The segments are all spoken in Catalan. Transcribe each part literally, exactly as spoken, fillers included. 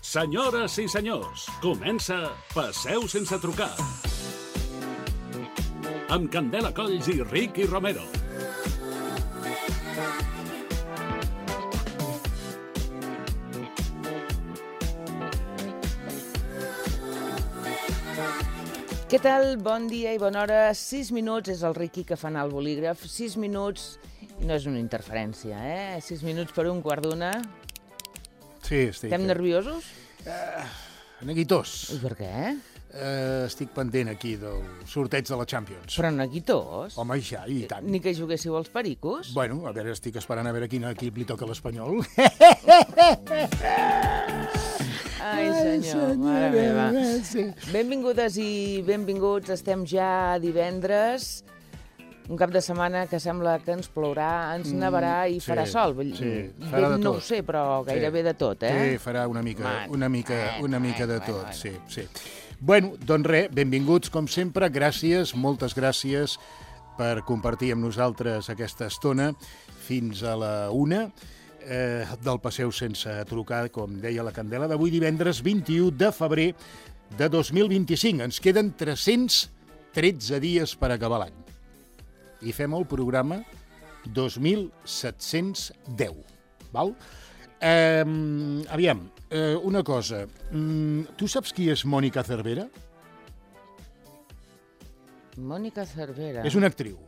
Senyores i senyors, comença Passeu sense trucar. Amb Candela Colls i Ricky Romero. Què tal? Bon dia i bona hora. Sis minuts és el Ricky que fa anar el bolígraf. Sis minuts no és una interferència, eh? Sis minuts per un quart d'una. Sí, estic... Estem nerviosos? Uh, neguitós. I per què? Uh, estic pendent aquí del sorteig de la Champions. Però neguitós? Home, ja, i tant. Ni que juguéssiu als pericos? Bueno, a veure, estic esperant a veure quin equip li toca l'Espanyol. Ai, senyor, mare meva. Benvingudes i benvinguts. Estem ja divendres. Un cap de setmana que sembla que ens plourà, ens nevarà i farà sol. Sí, farà de tot. No ho sé, però gairebé de tot, eh? Sí, farà una mica, Man, una mica, man, una mica de man, tot, man. sí, sí. Bueno, doncs res, benvinguts, com sempre, gràcies, moltes gràcies per compartir amb nosaltres aquesta estona fins a la una eh, del Passeu sense trucar, com deia la Candela, d'avui divendres vint-i-u de febrer de dos mil vint-i-cinc. Ens queden tres-cents tretze dies per acabar l'any. I fem el programa dos mil set-cents deu. Val? Eh, aviam, eh, una cosa. Mm, tu saps qui és Mònica Cervera? Mònica Cervera. És una actriu.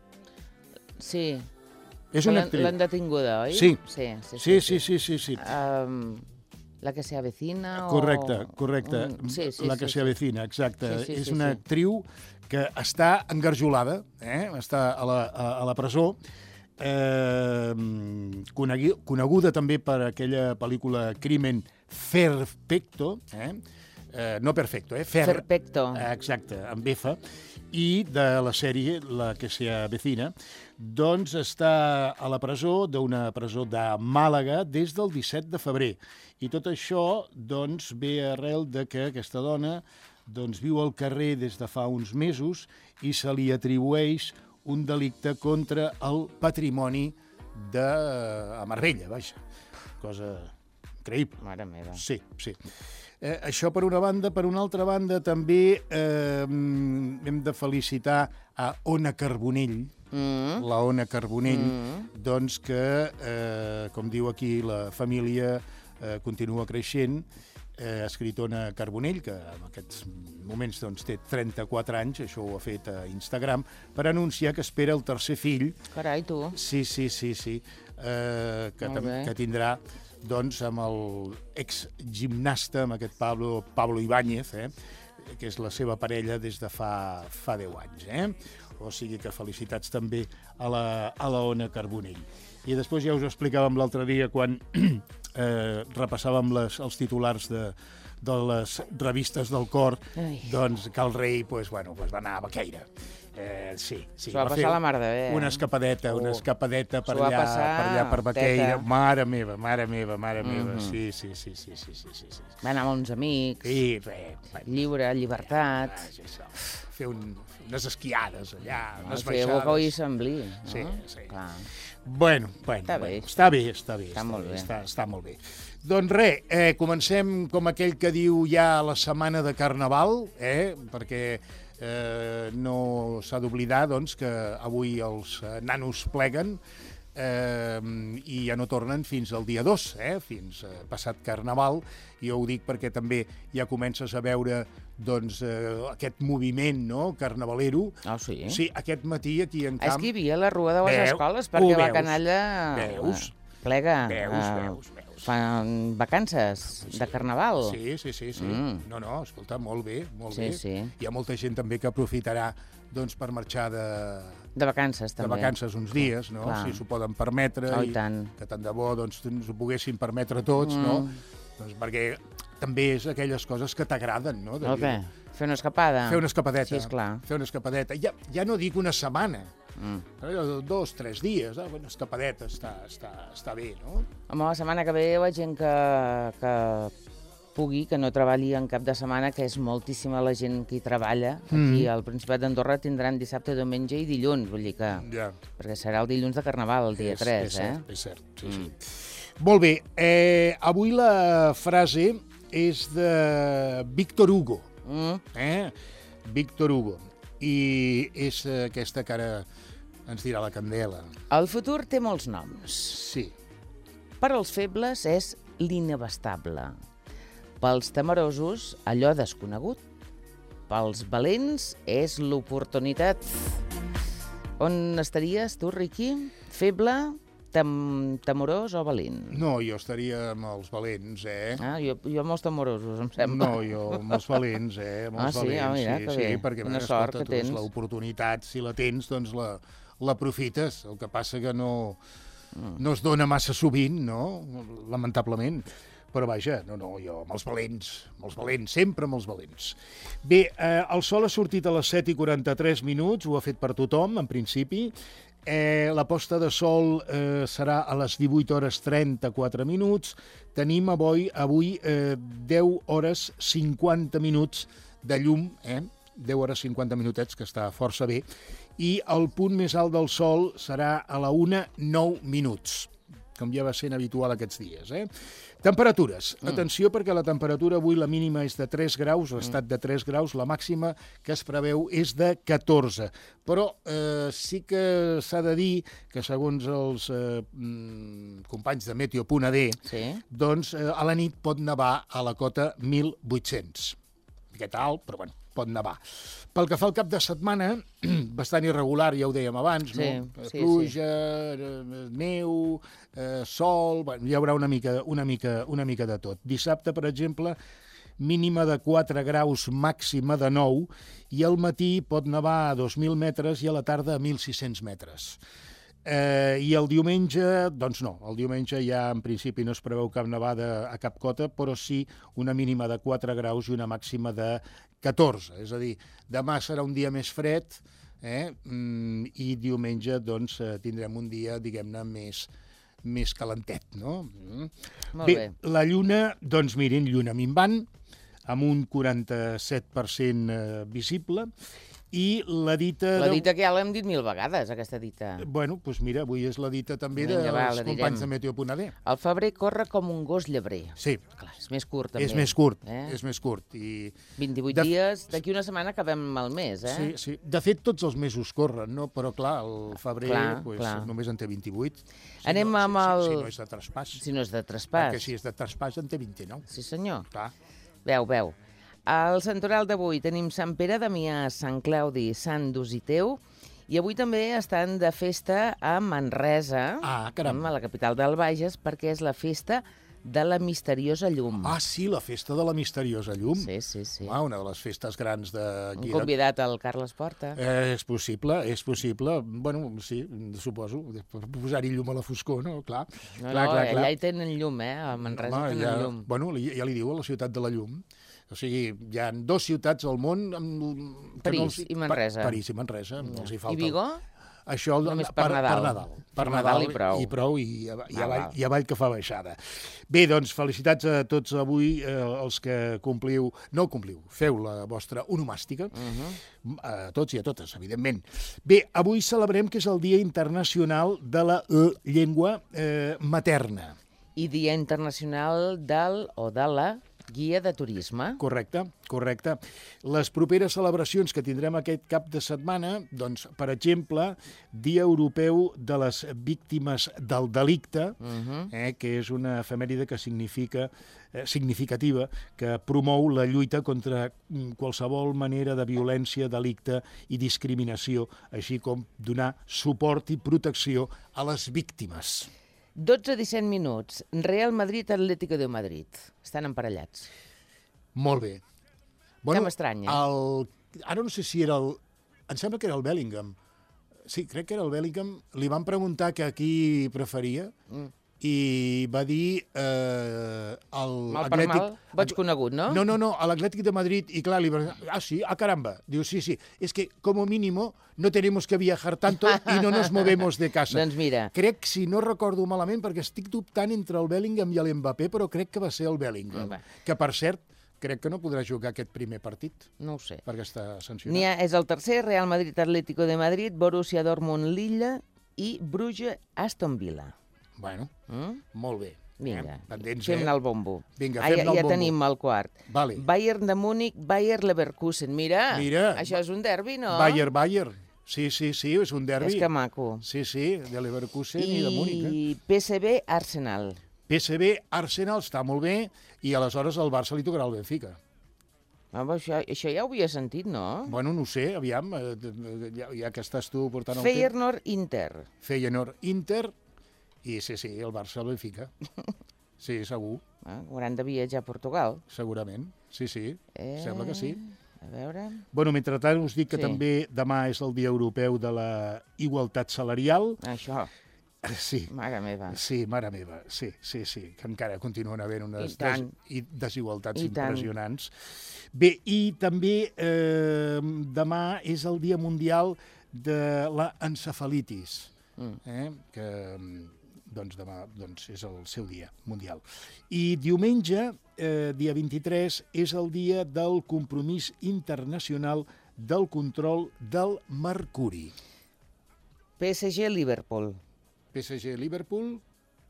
Sí. És una actriu. L'han detinguda, oi? Sí. Sí, sí, Sí, sí, sí, sí, sí. Um, la que se avecina o... Correcte, correcte. Un... Sí, sí, la que sí, se avecina, exacte. Sí, sí, és sí, una sí. actriu que està engarjolada, eh? Està a la, a, a la presó, eh, conegui, coneguda també per aquella pel·lícula Crimen Perfecto, eh? Eh, no perfecto, eh? Fer... Perfecto. Exacte, amb F, i de la sèrie La que se avecina, doncs està a la presó, d'una presó de Màlaga, des del disset de febrer. I tot això doncs, ve arrel de que aquesta dona doncs, viu al carrer des de fa uns mesos i se li atribueix un delicte contra el patrimoni de a Marbella, vaja. Cosa increïble. Mare meva. Sí, sí. Eh, això per una banda. Per una altra banda, també eh, hem de felicitar a Ona Carbonell, mm. la Ona Carbonell, mm. doncs que, eh, com diu aquí, la família eh, continua creixent. Eh, escrit Ona Carbonell, que en aquests moments doncs, té trenta-quatre anys, això ho ha fet a Instagram, per anunciar que espera el tercer fill. Carai, tu. Sí, sí, sí, sí. Eh, que, que tindrà doncs, amb el ex-gimnasta, amb aquest Pablo, Pablo Ibáñez, eh, que és la seva parella des de fa, fa deu anys. Eh? O sigui que felicitats també a la, a la Ona Carbonell. I després ja us ho explicàvem l'altre dia quan eh, repassàvem les, els titulars de, de les revistes del cor, Ai. doncs que el rei pues, bueno, pues va anar a Baqueira. Eh, sí, sí. S'ho va passar la mar de bé. Una escapadeta, una escapadeta per allà, per allà, per Baqueira. Teta. Mare meva, mare meva, mare meva. Mm-hmm. Sí, sí, sí, sí, sí, sí, sí, sí. Va anar amb uns amics. Sí, bé, bé. Lliure, llibertat. Ah, això. Fer un, unes esquiades allà, unes sí, baixades. Boca i Semblí. No? Sí, sí. Clar. Bueno, bueno, està, bueno bé. està bé, està bé. Està, està molt bé. Està, està molt bé. Doncs res, eh, comencem com aquell que diu ja la setmana de Carnaval, eh, perquè eh, no s'ha d'oblidar doncs, que avui els eh, nanos pleguen eh, i ja no tornen fins al dia dos, eh, fins eh, passat Carnaval. Jo ho dic perquè també ja comences a veure doncs, eh, aquest moviment, no?, carnavalero. Ah, sí? Sí, aquest matí aquí en camp... És que hi havia la rua de les Veu, escoles, perquè la veus, canalla veus, plega. Veus, uh, veus, veus. Fan vacances Sí. de Carnaval. Sí, sí, sí. sí. Mm. No, no, escolta, molt bé, molt Sí, bé. sí. Hi ha molta gent també que aprofitarà doncs, per marxar de, De vacances, de també. vacances uns dies, no? Clar. Si s'ho poden permetre. Oh, i i tant. que tant de bo doncs, ens ho poguessin permetre tots, Mm. no? Doncs perquè també és aquelles coses que t'agraden, no? De El què? Fer una escapada? Fer una escapadeta. Sí, esclar. Fer una escapadeta. Ja, ja no dic una setmana, Mm. però dos, tres dies, eh? Una escapadeta està, està, està bé, no? Home, la setmana que ve la gent que, que pugui, que no treballi en cap de setmana, que és moltíssima la gent que hi treballa. Aquí Mm. al Principat d'Andorra tindran dissabte, diumenge i dilluns, vull dir que... Ja. Perquè serà el dilluns de Carnaval, el dia tres, és eh? Cert, és cert, sí, mm. sí. Molt bé, eh, avui la frase és de Víctor Hugo. Mm. Eh? Víctor Hugo. I és aquesta que ara ens dirà la Candela. El futur té molts noms. Sí. Per als febles és l'inabastable. Pels temerosos, allò desconegut. Pels valents és l'oportunitat. On estaries tu, Riqui? Feble, tem temorós o valent? No, jo estaria amb els valents, eh? Ah, jo, jo amb els temorosos, em sembla. No, jo amb els valents, eh? Amb els Ah, sí? valents, Ah, mira, sí, que sí, bé. perquè Quina escolta, sort que tu, és tens. l'oportunitat, si la tens, doncs la l'aprofites. El que passa que no, no es dona massa sovint, no? Lamentablement. Però vaja, no, no, jo amb els valents, amb els valents, sempre amb els valents. Bé, eh, el sol ha sortit a les set i quaranta-tres minuts, ho ha fet per tothom, en principi. Eh, la posta de sol eh, serà a les divuit hores trenta-quatre minuts. Tenim avui, avui eh, deu hores cinquanta minuts de llum, eh? deu hores cinquanta minutets, que està força bé. I el punt més alt del sol serà a la una nou minuts, com ja va sent habitual aquests dies. Eh? Temperatures. Mm. Atenció, perquè la temperatura avui, la mínima és de tres graus, l'estat de tres graus, la màxima que es preveu és de catorze. Però eh, sí que s'ha de dir que, segons els eh, companys de Meteo punt a de, Sí. doncs eh, a la nit pot nevar a la cota mil vuit-cents. Miqueta alt, però bueno, pot nevar. Pel que fa al cap de setmana, bastant irregular, ja ho dèiem abans, Sí, no? sí, Pluja, sí. neu, eh, sol... Bueno, hi haurà una mica, una, mica, una mica de tot. Dissabte, per exemple, mínima de quatre graus, màxima de nou, i al matí pot nevar a dos mil metres i a la tarda a mil sis-cents metres. Eh, I el diumenge, doncs no, el diumenge ja en principi no es preveu cap nevada a cap cota, però sí una mínima de quatre graus i una màxima de catorze. És a dir, demà serà un dia més fred, eh? mm, i diumenge doncs tindrem un dia, diguem-ne, més, més calentet, no? Mm. Molt bé. Bé, la lluna, doncs mirin, lluna minvant, amb un quaranta-set per cent visible, i la dita... La dita que ja l'hem dit mil vegades, aquesta dita. Bueno, doncs mira, avui és la dita també Vinga, dels va, la direm. companys de Meteo punt a de. El febrer corre com un gos llebrer. Sí, Clar, és més curt, també. és més curt, Eh? és més curt. I... vint-i-vuit De- dies, d'aquí una setmana acabem el mes, eh? Sí, sí. De fet, tots els mesos corren, no? Però, clar, el febrer Clar, pues, clar. només en té vint-i-vuit. Si Anem no, amb si, el- Si, si no és de traspàs. Si no és de traspàs. Perquè si és de traspàs en té vint-i-nou. Sí, senyor. Clar. Veu, veu. Al santoral d'avui tenim Sant Pere, Damià, Sant Claudi, Sant Dositeu, i avui també estan de festa a Manresa, Ah, caram. a la capital del Bages, perquè és la festa de la misteriosa llum. Ah, sí, la festa de la misteriosa llum. Sí, sí, sí. Ah, una de les festes grans Un d'aquí. convidat, el Carles Porta. Eh, és possible, és possible. Bueno, sí, suposo, per posar-hi llum a la foscor, no? Clar, No, clar, no, clar, clar. allà hi tenen llum, eh? A Manresa Home, tenen ja, llum. Bueno, li- ja li diu a la ciutat de la llum. O sigui, hi ha dues ciutats al món... Amb, que París no els hi- i Manresa. Pa, París i Manresa. No els hi falta I Vigó? Això el- Només per Nadal. Per Nadal, Per Nadal i prou. I prou, i, i, Ah, avall, val. i avall que fa baixada. Bé, doncs, felicitats a tots avui, eh, els que compliu... No compliu, feu la vostra onomàstica. Uh -huh. A tots i a totes, evidentment. Bé, avui celebrem que és el Dia Internacional de la eh, Llengua eh, Materna. I Dia Internacional del o de la guia de turisme. Correcte, correcte. Les properes celebracions que tindrem aquest cap de setmana, doncs, per exemple, Dia Europeu de les Víctimes del Delicte, Uh -huh. eh, que és una efemèride que significa eh, significativa, que promou la lluita contra mm, qualsevol manera de violència, delicte i discriminació, així com donar suport i protecció a les víctimes. dotze a disset minuts. Real Madrid, Atlético de Madrid. Estan emparellats. Molt bé. Tema estrany, eh? El... Ara no sé si era el... Em sembla que era el Bellingham. Sí, crec que era el Bellingham. Li van preguntar que a qui preferia Mm. i va dir eh, el Mal per mal, boig conegut, no? No, no, no, a l'Atlètic de Madrid, i clar, li va... Ah, sí? Ah, caramba. Diu, sí, sí, és que, como mínimo, no tenemos que viajar tanto y no nos movemos de casa. Doncs mira, Crec, si no recordo malament, perquè estic dubtant entre el Bellingham i l'Mbappé, però crec que va ser el Bellingham. Va. Que, per cert, crec que no podrà jugar aquest primer partit, no ho sé. perquè està N'hi sancionat. ha, és el tercer, Real Madrid, Atlético de Madrid, Borussia Dortmund, Lilla i Bruges, Aston Villa. Bueno, Mm? molt bé. Vinga, Eh? Pendents, fem-ne eh? el bombo. Vinga, Ah, fem-ne ja, el ja bombo. tenim el quart. Vale. Bayern de Múnich, Bayer Leverkusen. Mira, Mira. això és un derbi, no? Bayer, Bayer. Sí, sí, sí, és un derbi. És que maco. Sí, sí, de Leverkusen i, i de Múnich. Eh? I P S V Arsenal. P S V, Arsenal, està molt bé, i aleshores al Barça li tocarà el Benfica. Home, això, això ja ho havia sentit, no? Bueno, no ho sé, aviam, eh, ja, ja que estàs tu portant el Feyenoord Inter. temps. Feyenoord, Inter, i sí, sí, el Barça el Benfica. Sí, segur, Ah, hauran de viatjar a Portugal. segurament. Sí, sí, Eh, sembla que sí. A veure... Bueno, mentrestant us dic que Sí. també demà és el Dia Europeu de la Igualtat Salarial. Això, Sí, mare meva. sí, mare meva, sí, sí, sí, que encara continuen havent unes I tant. des i desigualtats I tant. impressionants. Bé, i també eh, demà és el Dia Mundial de la Encefalitis, Mm. eh, que doncs demà doncs, és el seu dia mundial. I diumenge, eh, dia vint-i-tres, és el dia del compromís internacional del control del mercuri. P S G Liverpool. P S G Liverpool.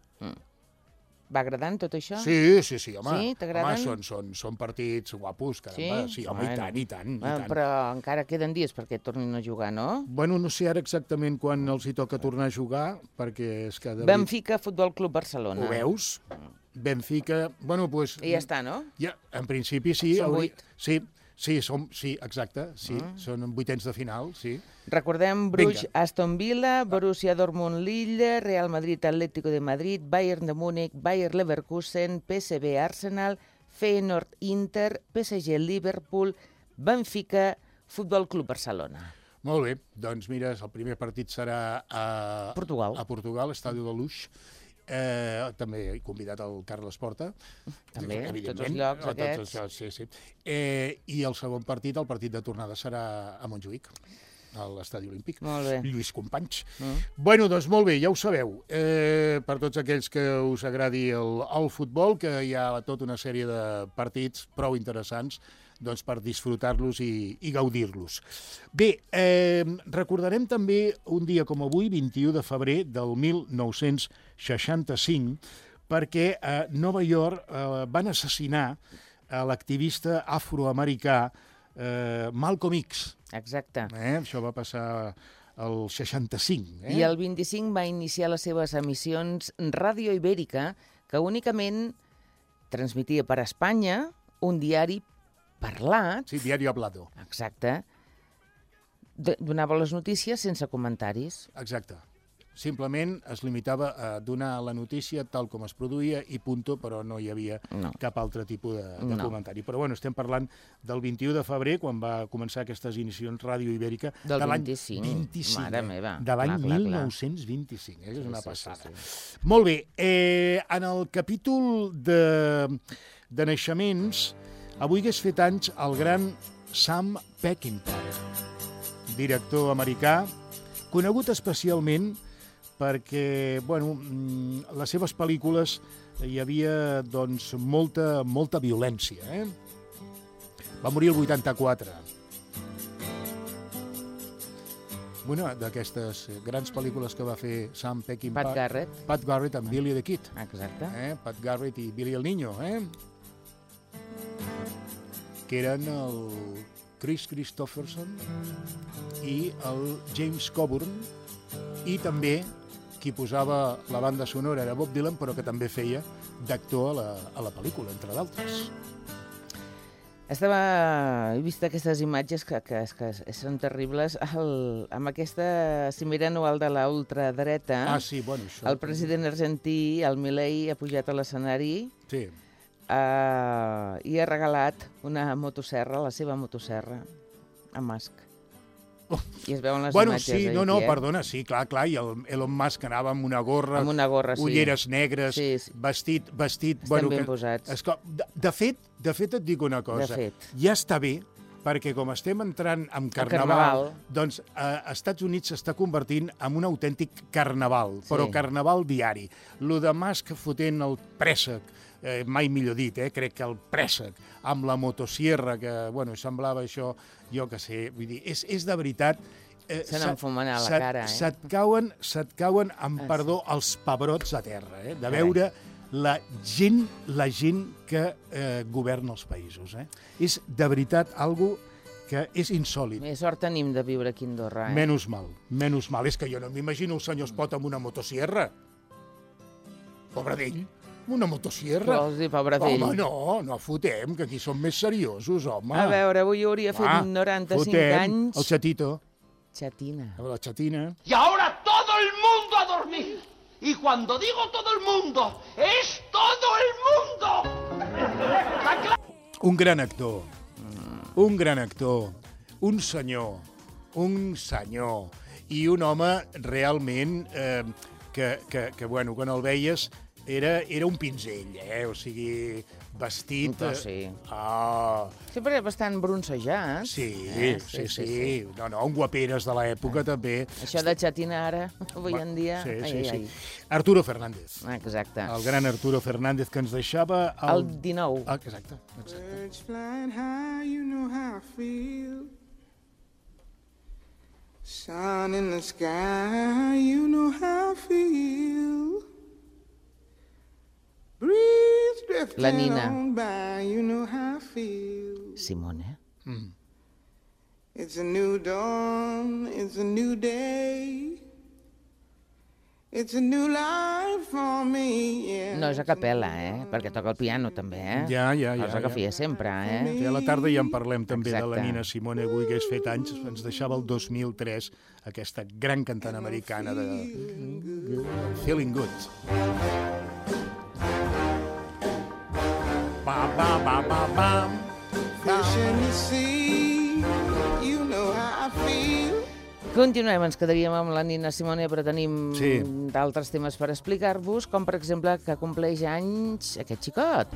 Va agradant tot això? Sí, sí, sí, home. Sí, t'agraden? Home, són, són, són partits guapos, caramba. Sí, Sí? home, Bueno. i tant, i tant, i Ah, tant. però encara queden dies perquè tornin a jugar, no? Bueno, no sé ara exactament quan els hi toca tornar a jugar, perquè és que... De Benfica Futbol Club Barcelona. Ho veus? Benfica... Bueno, doncs... Pues, I ja està, no? Ja, en principi sí. Són hauria- vuit. Sí, sí, som, sí, exacte, sí. Mm. Són vuitens de final, sí. Recordem Bruges, Vinga. Aston Villa, Borussia Dortmund, Lille, Real Madrid, Atlético de Madrid, Bayern de Múnich, Bayer Leverkusen, P S V Arsenal, Feyenoord Inter, P S G Liverpool, Benfica, Futbol Club Barcelona. Molt bé, doncs mira, el primer partit serà a Portugal. a Portugal, Estadi de Luz. Eh, també he convidat el Carles Porta. També, evidentment. tots els llocs A tots aquests. els llocs, sí, sí. Eh, I el segon partit, el partit de tornada, serà a Montjuïc, a l'Estadi Olímpic. Molt bé. Lluís Companys. Mm. Bueno, doncs molt bé, ja ho sabeu. Eh, per tots aquells que us agradi el, el futbol, que hi ha tota una sèrie de partits prou interessants doncs, per disfrutar-los i, i gaudir-los. Bé, eh, recordarem també un dia com avui, vint-i-u de febrer del mil nou-cents seixanta-cinc, perquè a Nova York eh, van assassinar a l'activista afroamericà eh, Malcolm X. Exacte. Eh? Això va passar el seixanta-cinc. Eh? I el vint-i-cinc va iniciar les seves emissions Ràdio Ibèrica, que únicament transmetia per Espanya un diari parlat. Sí, Diario Hablado. Exacte. De- donava les notícies sense comentaris. Exacte. Simplement es limitava a donar la notícia tal com es produïa i punto, però no hi havia No. cap altre tipus de, de No. comentari. Però bueno, estem parlant del vint-i-u de febrer, quan va començar aquestes iniciacions Ràdio Ibèrica, Del de l'any vint-i-cinc. vint-i-cinc. Mare eh? meva. De l'any Clar, clar, clar. mil nou-cents vint-i-cinc. Eh? És una Sí, sí, passada. sí, Molt bé. Eh, en el capítol de, de naixements, avui hagués fet anys el gran Sam Peckinpah, director americà, conegut especialment perquè, bueno, mm, les seves pel·lícules hi havia, doncs, molta, molta violència, eh? Va morir el vuitanta-quatre. Una d'aquestes grans pel·lícules que va fer Sam Peckinpah. Pat Garrett. Pat Garrett amb Billy the Kid. Exacte. Eh? Pat Garrett i Billy el Niño, eh? Que eren el Chris Christopherson i el James Coburn, i també qui posava la banda sonora era Bob Dylan, però que també feia d'actor a, la, a la pel·lícula, entre d'altres. Estava... He vist aquestes imatges que, que, que són terribles. El, amb aquesta cimera anual de la ultradreta, Ah, sí, bueno, això... el president argentí, el Milei, ha pujat a l'escenari Sí. uh, i ha regalat una motosserra, la seva motosserra, a Musk. Oh. I es veuen les Bueno, imatges sí, aquí, no, no, eh? perdona, sí, clar, clar, i el Elon Musk anava amb una gorra, Amb una gorra, sí. ulleres negres, Sí, sí. vestit, vestit... Estan ben posats. És que, de, de, fet, de fet, et dic una cosa. De fet. Ja està bé, perquè com estem entrant en carnaval, carnaval. doncs a Estats Units s'està convertint en un autèntic carnaval, Sí. però carnaval diari. Lo de Musk fotent el préssec, eh, mai millor dit, eh, crec que el préssec, amb la motosierra, que, bueno, semblava això, jo que sé, vull dir, és, és de veritat... Eh, Se se't- n'enfumarà la se't- cara, eh? Se't cauen, se't cauen, amb Ah, perdó, els pebrots a terra, eh? De Carai. veure la gent, la gent que eh, governa els països. Eh? És, de veritat, algo que és insòlit. Més sort tenim de viure aquí a Andorra. Eh? Menys mal, menys mal. És que jo no m'imagino el senyor Espot amb una motosierra. Pobre d'ell, una motosierra. Què vols dir, pobre d'ell? Home, no, no fotem, que aquí som més seriosos, home. A veure, avui hauria fet Ah, noranta-cinc fotem anys. el xatito, Xatina. la xatina. Y ahora todo el mundo a dormir. Y cuando digo todo el mundo, es todo el mundo. Un gran actor, un gran actor, un senyor, un senyor i un home realment eh, que, que, que, bueno, quan el veies era, era un pinzell, eh? O sigui, vestit... Però sí. Ah, Sempre era bastant bronzejat. sí, Eh, sí, sí, sí. No, no, un guaperes de l'època també. Això de xatina ara, avui en dia... Sí, ai, sí, ai, sí. Arturo Fernández. ai. Exacte. El gran Arturo Fernández que ens deixava... El dinou. Ah, exacte, exacte. Birds flying high, you know how I feel. Sun in the sky, you know how I feel. Breeze drifting La Nina. on by, you know how I feel. Simone. Mm. It's a new dawn, it's a new day. It's a new life for me, yeah. No és a capella, eh? Perquè toca el piano, també, eh? Ja, ja, ja, Cosa que ja. feia sempre, eh? Sí, a la tarda ja en parlem també Exacte. de la Nina Simone, avui que hagués fet anys, ens deixava el dos mil tres aquesta gran cantant americana de Feeling Good. Ba, ba, ba, ba, bam. Fish in the sea, you know how I feel. Continuem, ens quedaríem amb la Nina Simone, però tenim Sí. d'altres temes per explicar-vos, com per exemple que compleix anys aquest xicot.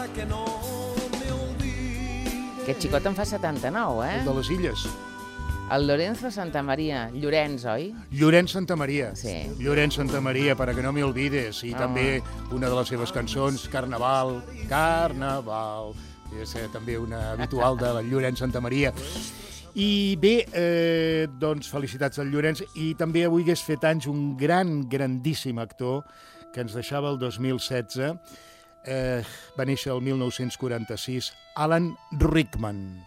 Aquest xicot en fa setanta-nou, eh? El de les Illes. El Lorenzo Santamaria. Llorenç, oi? Llorenç Santamaria. Sí. Llorenç Santamaria, para que no me olvides. I Ah. també una de les seves cançons, Carnaval, Carnaval. És eh, també una habitual de Llorenç Santamaria. I bé, eh, doncs felicitats al Llorenç. I també avui hagués fet anys un gran, grandíssim actor que ens deixava el dos mil setze. Eh, va néixer el mil nou-cents quaranta-sis, Alan Rickman.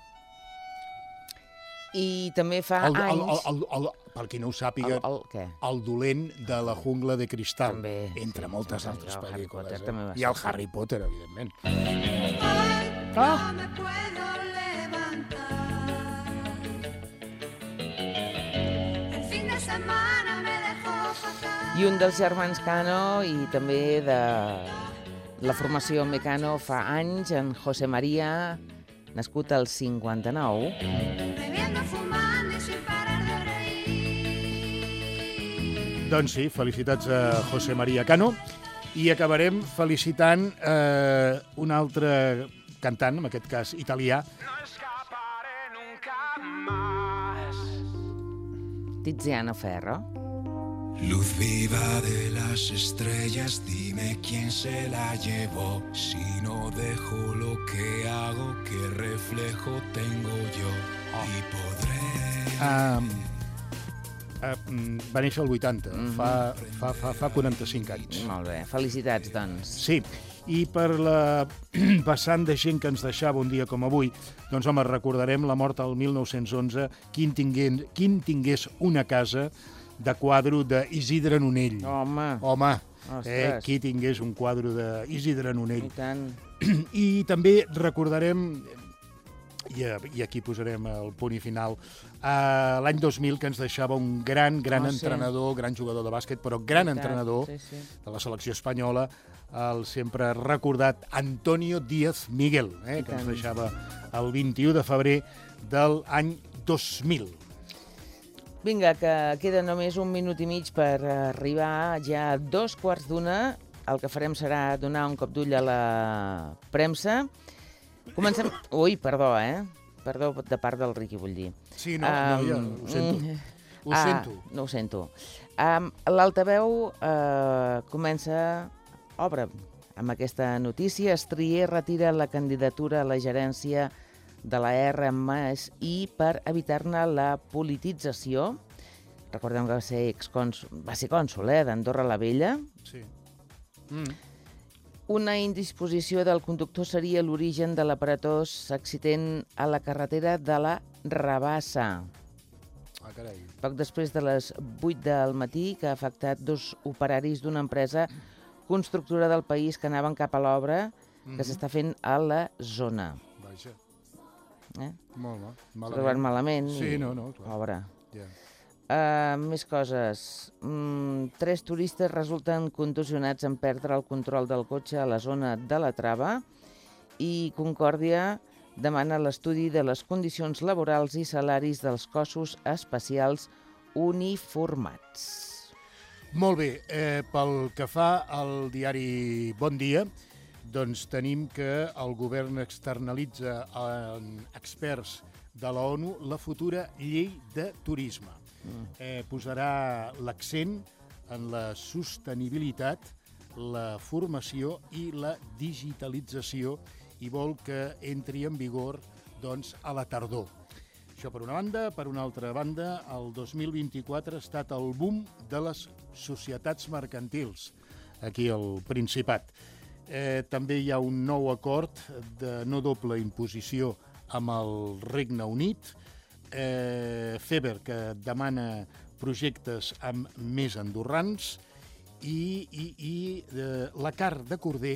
I també fa El, el, el, anys... el, el, per qui no ho sàpiga, El, el, què? el dolent de la jungla de cristal, També, entre sí, moltes sí, altres el Harry pel·lícules. Potter eh? també va I ser, el sí. Harry Potter, evidentment. No me puedo levantar. El fin de semana me dejó fatal. I un dels germans Cano i també de la formació Mecano fa anys, en José María, nascut al cinquanta-nou. Bebiendo, fumando y sin parar de reír. Doncs sí, felicitats a José María Cano. I acabarem felicitant eh, un altre cantant, en aquest cas italià, Tiziano Ferro. Luz viva de las estrellas, dime quién se la llevó. Si no dejo lo que hago, ¿qué reflejo tengo yo? Y podré... eh, eh, va néixer el vuitanta, Mhm. fa, fa, fa, fa quaranta-cinc anys. Molt bé, felicitats, doncs. Sí, i per la vessant de gent que ens deixava un dia com avui, doncs home, recordarem la mort al mil nou-cents onze, Quin tingués, quin tingués una casa, de quadre d'Isidre Nonell. Home, Home, eh, Ostres. qui tingués un quadre d'Isidre Nonell. i tant. I també recordarem, i, i aquí posarem el punt i final, eh, l'any dos mil que ens deixava un gran, gran Oh, sí. entrenador, gran jugador de bàsquet, però gran I tant, entrenador sí, sí. de la selecció espanyola, el sempre recordat Antonio Díaz Miguel, eh, I que ens tant. deixava el vint-i-u de febrer de l'any dos mil. Vinga, que queda només un minut i mig per arribar ja a dos quarts d'una. El que farem serà donar un cop d'ull a la premsa. Comencem... Ui, perdó, eh? Perdó de part del Riqui, vull dir. Sí, no, no, ja, ho sento. mm, Ho ah, sento. No ho sento. Um, L'altaveu uh, comença... Obre amb aquesta notícia. Estrier retira la candidatura a la gerència de la R M S I per evitar-ne la politització. Recordem que va ser excònsul, va ser cònsul, eh, d'Andorra la Vella. Sí. Mm. Una indisposició del conductor seria l'origen de l'aparatós accident a la carretera de la Rabassa. Ah, carai. Poc després de les vuit del matí, que ha afectat dos operaris d'una empresa constructora del país que anaven cap a l'obra que s'està fent a la zona. Vaja. Eh? Molt mal. S'ha trobat malament. Sí, i... no, no, clar. Obra. Ja. Uh, més coses. Mm, tres turistes resulten contusionats en perdre el control del cotxe a la zona de la Trava i Concòrdia demana l'estudi de les condicions laborals i salaris dels cossos especials uniformats. Molt bé, eh, pel que fa al diari Bon Dia, doncs tenim que el govern externalitza en experts de la ONU la futura llei de turisme. Eh, posarà l'accent en la sostenibilitat, la formació i la digitalització i vol que entri en vigor doncs, a la tardor. Això per una banda. Per una altra banda, el dos mil vint-i-quatre ha estat el boom de les societats mercantils aquí al Principat. Eh, també hi ha un nou acord de no doble imposició amb el Regne Unit, eh, Feber, que demana projectes amb més andorrans, i, i, i eh, la carn de corder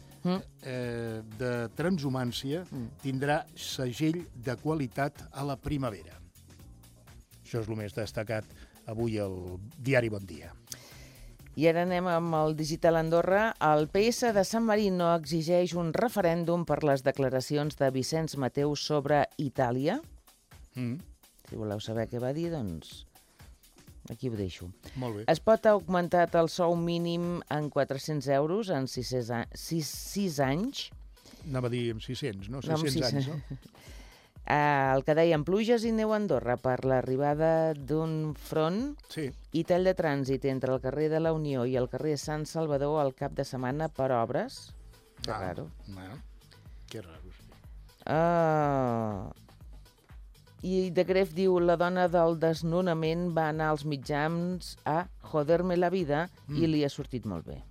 eh, de transhumància tindrà segell de qualitat a la primavera. Això és el més destacat avui al diari Bon Dia. I ara anem amb el Digital Andorra. El P S de Sant Marino exigeix un referèndum per les declaracions de Vicenç Mateu sobre Itàlia. Mm. Si voleu saber què va dir, doncs aquí ho deixo. Molt bé. Es pot augmentar el sou mínim en quatre-cents euros en sis anys. Anava a dir amb sis-cents, no? No, amb sis-cents anys, sis-cents. no? Uh, el que dèiem, pluges i neu a Andorra per l'arribada d'un front Sí. i tall de trànsit entre el carrer de la Unió i el carrer Sant Salvador al cap de setmana per obres. Que Ah, raro. Bueno, que raro. Sí. Uh, I de Gref diu, la dona del desnonament va anar als mitjans a joder-me la vida mm. i li ha sortit molt bé.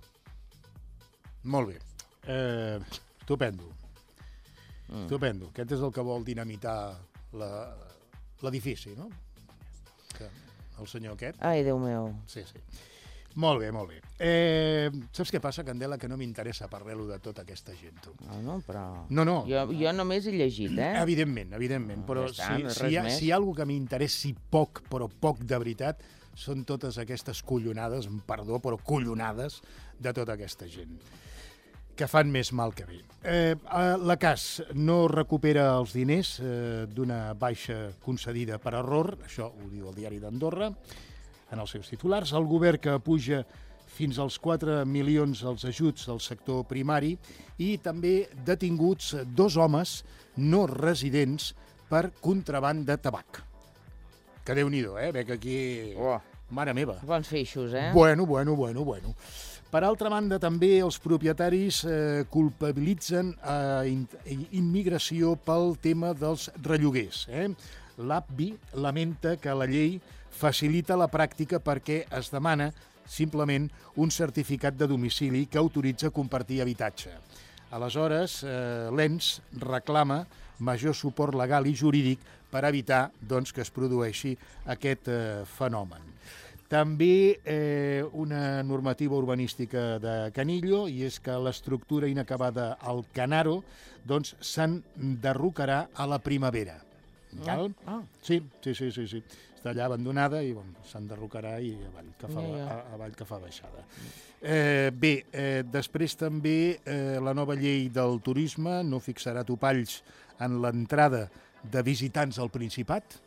Molt bé. Eh, estupendo. Mm. Estupendo. Aquest és el que vol dinamitar l'edifici, no? Que el senyor aquest. Ai, Déu meu. Sí, sí. Molt bé, molt bé. Eh, saps què passa, Candela? Que no m'interessa parlar-lo de tota aquesta gent, tu. No, no, però... No, no. Jo, jo només he llegit, eh? Evidentment, evidentment. No, Però ja està, si, no és si, res hi ha, més. si hi ha alguna que m'interessi poc, però poc de veritat, són totes aquestes collonades, amb perdó, però collonades de tota aquesta gent, que fan més mal que bé. Eh, la Cas no recupera els diners eh, d'una baixa concedida per error, això ho diu el diari d'Andorra, en els seus titulars. El govern que puja fins als quatre milions els ajuts del sector primari i també detinguts dos homes no residents per contraban de tabac. Que Déu-n'hi-do, eh? Veig aquí... Oh. Mare meva. Bons feixos, eh? Bueno, bueno, bueno, bueno. Per altra banda, també els propietaris eh, culpabilitzen a in immigració pel tema dels relloguers. Eh? L'A P B I lamenta que la llei facilita la pràctica perquè es demana simplement un certificat de domicili que autoritza compartir habitatge. Aleshores, eh, l'E N S reclama major suport legal i jurídic per evitar doncs, que es produeixi aquest eh, fenomen. També eh, una normativa urbanística de Canillo, i és que l'estructura inacabada al Canaro doncs, s'enderrocarà a la primavera. Val? Ah. Sí, sí, sí, sí, sí. Està allà abandonada i bueno, s'enderrocarà i avall que fa, Ja, ja. a, avall que fa baixada. Eh, bé, eh, després també eh, la nova llei del turisme no fixarà topalls en l'entrada de visitants al Principat,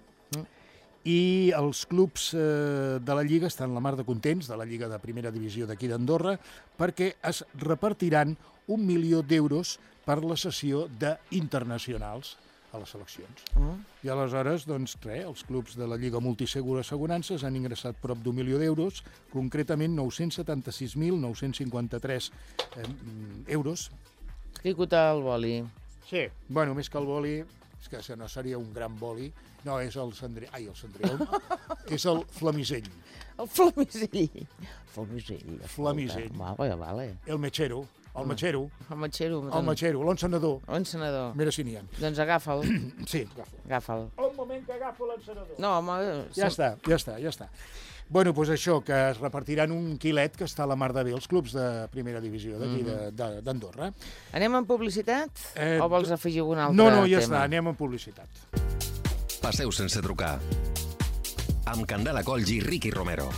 i els clubs eh, de la Lliga estan la mar de contents, de la Lliga de Primera Divisió d'aquí d'Andorra, perquè es repartiran un milió d'euros per la cessió d'internacionals a les seleccions. Mm. I aleshores, doncs, res, els clubs de la Lliga Multisegura Assegurances han ingressat prop d'un milió d'euros, concretament nou-cents setanta-sis mil nou-cents cinquanta-tres eh, euros. Quicuta el boli. Sí. Bueno, més que el boli, és que no seria un gran boli, no, és el cendrer, ai, el cendrer, és el flamisell. El flamisell. Flamisell. Flamisell. Vale, vale. El mechero, el matxero. El matxero. El matxero, l'encenedor. L'encenedor. Mira si n'hi ha. Doncs agafa'l. Sí, agafa'l. Agafa'l. Un moment que agafo l'encenedor. No, home... Ja està, ja està, ja està. Bueno, doncs això, que es repartiran un quilet que està a la mar de bé els clubs de primera divisió d'aquí mm. d'Andorra. Anem amb publicitat? Eh, o vols afegir un altre no, no, ja tema? està, anem amb publicitat. Passeu sense trucar. Amb Candela Colls i Ricky Romero.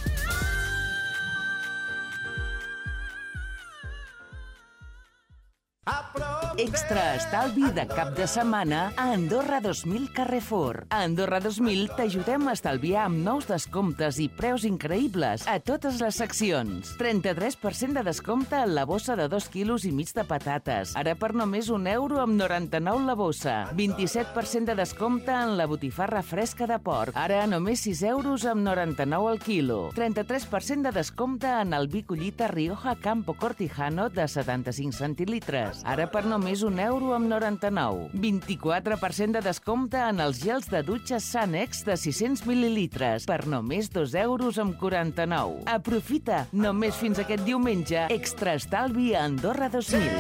Extra estalvi de cap de setmana a Andorra dos mil Carrefour. A Andorra dos mil t'ajudem a estalviar amb nous descomptes i preus increïbles a totes les seccions. trenta-tres per cent de descompte en la bossa de dos quilos i mig de patates. Ara per només un euro amb noranta-nou la bossa. vint-i-set per cent de descompte en la botifarra fresca de porc. Ara només sis euros amb noranta-nou al quilo. trenta-tres per cent de descompte en el vi collita Rioja Campo Cortijano de setanta-cinc centilitres. Ara per només un euro amb noranta-nou. vint-i-quatre per cent de descompte en els gels de dutxa Sanex de sis-cents mil·lilitres per només dos euros amb quaranta-nou. Aprofita, només fins aquest diumenge, extra estalvi a Andorra dos mil.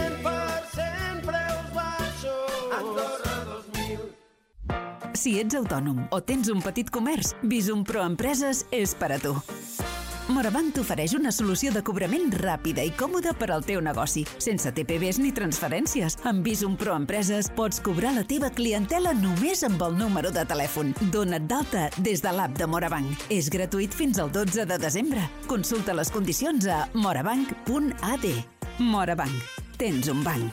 Si ets autònom o tens un petit comerç, Visum Pro Empreses és per a tu. Morabanc t'ofereix una solució de cobrament ràpida i còmoda per al teu negoci, sense T P Bs ni transferències. Amb Visum Pro Empreses pots cobrar la teva clientela només amb el número de telèfon. Dona't d'alta des de l'app de Morabanc. És gratuït fins al dotze de desembre. Consulta les condicions a morabanc punt a d. Morabanc. Tens un banc.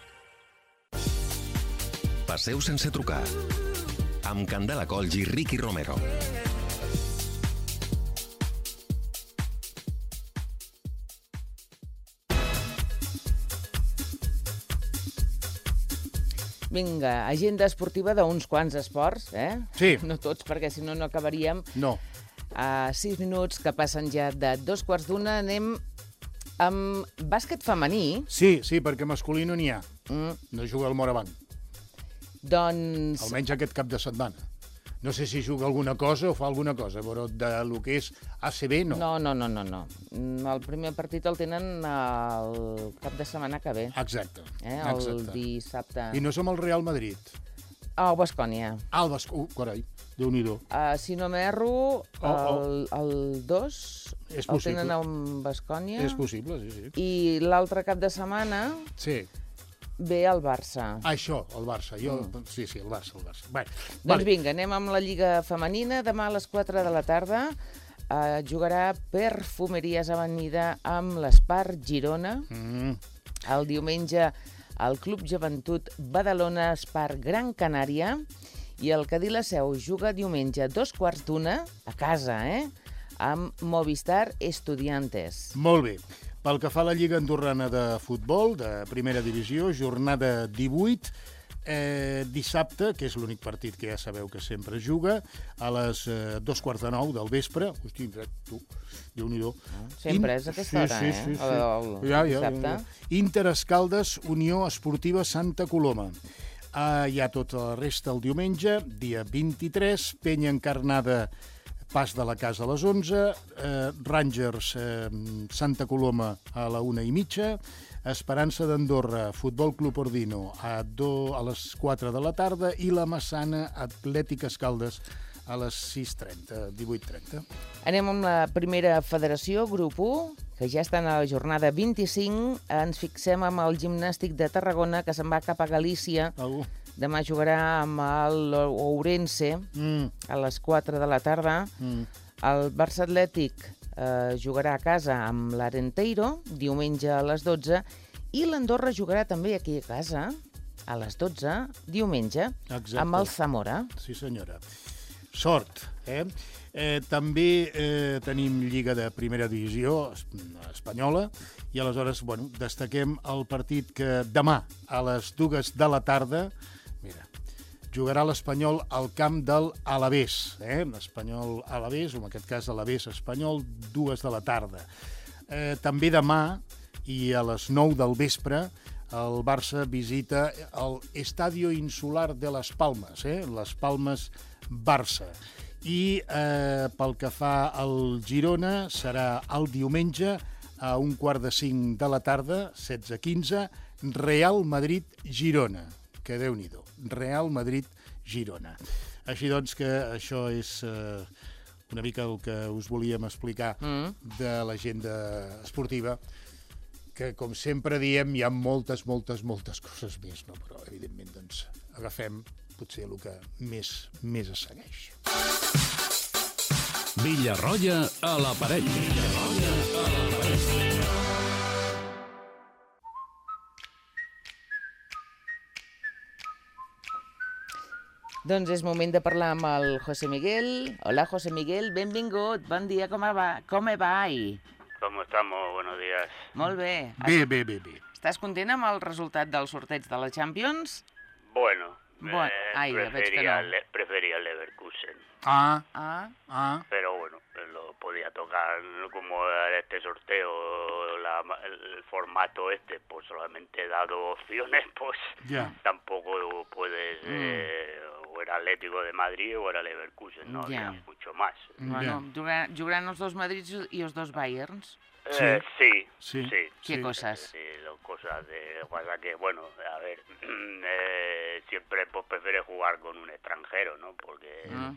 Passeu sense trucar. Amb Candela Colls i Ricky Romero. Vinga, agenda esportiva d'uns quants esports, eh? Sí. No tots, perquè si no, no acabaríem. No. A sis minuts, que passen ja de dos quarts d'una, anem amb bàsquet femení. Sí, sí, perquè masculí no n'hi ha. Mm. No juga al Morabanc. Doncs... Almenys aquest cap de setmana. No sé si juga alguna cosa o fa alguna cosa, però de lo que és A C B, no. No, no, no, no, no. El primer partit el tenen el cap de setmana que ve. Exacte. Eh? El exacte. dissabte. I no som el Real Madrid. Ah, el Baskonia. Ah, el Baskonia. Uh, carai, Déu-n'hi-do. Uh, si no m'erro, Oh, oh. el, el dos És el possible. tenen amb Baskonia. És possible, sí, sí. I l'altre cap de setmana Sí. ve el Barça. Ah, això, el Barça. Jo... Mm. Sí, sí, el Barça, el Barça. Bé, Doncs vale. vinga, anem amb la Lliga Femenina. Demà a les quatre de la tarda eh, jugarà Perfumeries Avenida amb l'Espar Girona. Mm. El diumenge el Club Joventut Badalona Espar Gran Canària. I el Cadí la Seu juga diumenge a dos quarts d'una, a casa, eh? amb Movistar Estudiantes. Molt bé. Pel que fa a la Lliga Andorrana de Futbol, de primera divisió, jornada divuit, eh, dissabte, que és l'únic partit que ja sabeu que sempre juga, a les eh, dos quarts de nou del vespre. Hosti, tu, Déu-n'hi-do. Sempre és aquesta hora, sí, eh? Sí, sí, sí. El, el ja, ja, dissabte. Ja. Inter Escaldes, Unió Esportiva Santa Coloma. Uh, hi ha tota la resta el diumenge, dia vint-i-tres, Penya Encarnada, Pas de la Casa a les onze, eh, Rangers eh, Santa Coloma a la una i mitja, Esperança d'Andorra, Futbol Club Ordino a, do, a les quatre de la tarda i la Massana Atlètic Escaldes a les sis trenta, divuit trenta. Anem amb la primera federació, grup u, que ja estan a la jornada vint-i-cinc. Ens fixem amb el Gimnàstic de Tarragona, que se'n va cap a Galícia. Uh. Demà jugarà amb l'Ourense mm. a les quatre de la tarda. Mm. El Barça Atlètic eh, jugarà a casa amb l'Arenteiro, diumenge a les dotze. I l'Andorra jugarà també aquí a casa, a les dotze, diumenge, Exacte. amb el Zamora. Sí, senyora. Sort, eh? eh també eh, tenim Lliga de Primera Divisió espanyola i aleshores, bueno, destaquem el partit que demà a les dues de la tarda, mira, jugarà l'Espanyol al camp del Alavés, eh? L'Espanyol Alavés, o en aquest cas Alavés Espanyol, dues de la tarda. Eh, també demà i a les nou del vespre el Barça visita el Estadio Insular de Les Palmes, eh? Les Palmes Barça. I eh, pel que fa al Girona, serà el diumenge a un quart de cinc de la tarda, setze quinze, Real Madrid-Girona, que Déu-n'hi-do, Real Madrid-Girona. Així doncs que això és eh, una mica el que us volíem explicar mm. de l'agenda esportiva, que com sempre diem hi ha moltes, moltes, moltes coses més, no? Però evidentment doncs agafem potser el que més, més es segueix. Villarroya a l'aparell. Villarroya a l'aparell. Doncs és moment de parlar amb el José Miguel. Hola, José Miguel, benvingut. Bon dia, com va? Com va? Com estamos? Buenos días. Molt bé. Bé, bé, bé, bé. Estàs content amb el resultat del sorteig de la Champions? Bueno, bueno eh, ai, prefería, no. le, prefería el Leverkusen. Ah, ah, ah. Pero bueno, lo podía tocar como este sorteo, la, el formato este, pues solamente he dado opciones, pues yeah. tampoco puedes... Mm. Eh, o era Atlético de Madrid o era Leverkusen, no yeah. había mucho más. Bueno, yeah. jugaran els dos Madrids i els dos Bayerns. Eh, sí, sí, sí. ¿Qué sí, cosas? Sí, sí, cosas de pasa que, bueno, a ver, eh, siempre pues prefieres jugar con un extranjero, ¿no? Porque mm.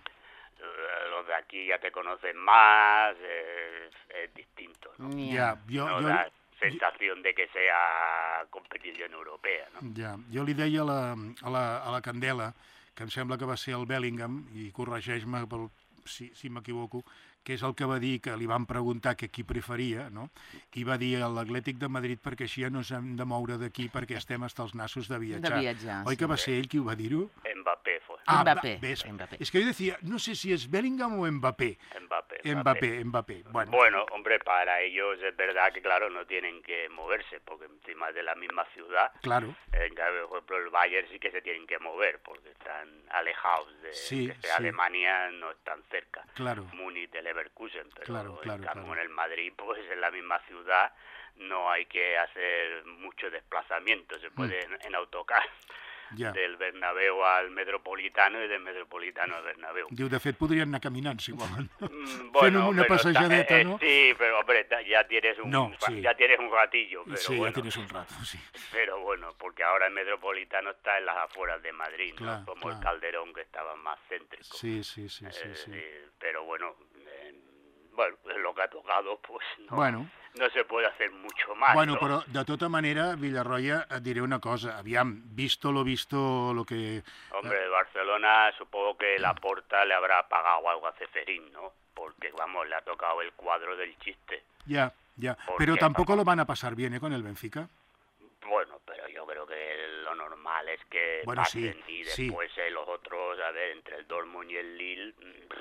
los de aquí ya te conocen más, es, es distinto, ¿no? Yeah. Jo, no jo, da sensación de que sea competición europea, ¿no? Ja, jo li deia a la, a la, a la Candela, que em sembla que va ser el Bellingham, i corregeix-me si, si m'equivoco, que és el que va dir que li van preguntar que qui preferia, no? I va dir l'Atlètic de Madrid perquè així ja no ens hem de moure d'aquí perquè estem hasta els nassos de viatjar. De viatjar, Oi sí. que va ser ell qui ho va dir-ho? Mbappé fue. Ah, Mbappé. ¿ves? Mbappé. Es que yo decía, no sé si es Bellingham o Mbappé. Mbappé. Mbappé, Mbappé. Mbappé. Bueno. bueno, hombre, para ellos es verdad que, claro, no tienen que moverse, porque encima de la misma ciudad. Claro. En cambio, por ejemplo, el Bayern sí que se tienen que mover, porque están alejados de sí, que sí. Alemania, no están cerca. Claro. Múnich de Leverkusen, pero claro, en claro, cambio claro. en el Madrid, pues en la misma ciudad, no hay que hacer mucho desplazamiento, se puede mm. en, en autocar. Ja. Del Bernabéu al Metropolitano i del Metropolitano al Bernabéu. Diu, de fet, podrien anar caminant, si volen. Mm, bueno, Fent una passejadeta, eh, ¿no? Sí, pero, hombre, ya tienes un, no, sí. ya tienes un ratillo. Pero sí, bueno, ya tienes un rato, sí. Pero bueno, porque ahora el Metropolitano está en las afueras de Madrid, claro, ¿no? Como claro. el Calderón, que estaba más céntrico. Sí, sí, sí, sí. Eh, sí. Eh, pero bueno, eh, bueno, es lo que ha tocado, pues no. Bueno. No se puede hacer mucho más, Bueno, ¿no? però de tota manera, Villarroya, et diré una cosa. Aviam, visto lo visto, lo que... Hombre, Barcelona, supongo que Laporta le habrá pagado algo a Ceferín, ¿no? Porque, vamos, le ha tocado el cuadro del chiste. Ya, ya. Pero tampoco lo van a pasar bien, ¿eh? Con el Benfica. Bueno, pero yo creo que lo normal es que bueno, pasen sí, y después sí. eh, los otros, a ver, entre el Dortmund y el Lille,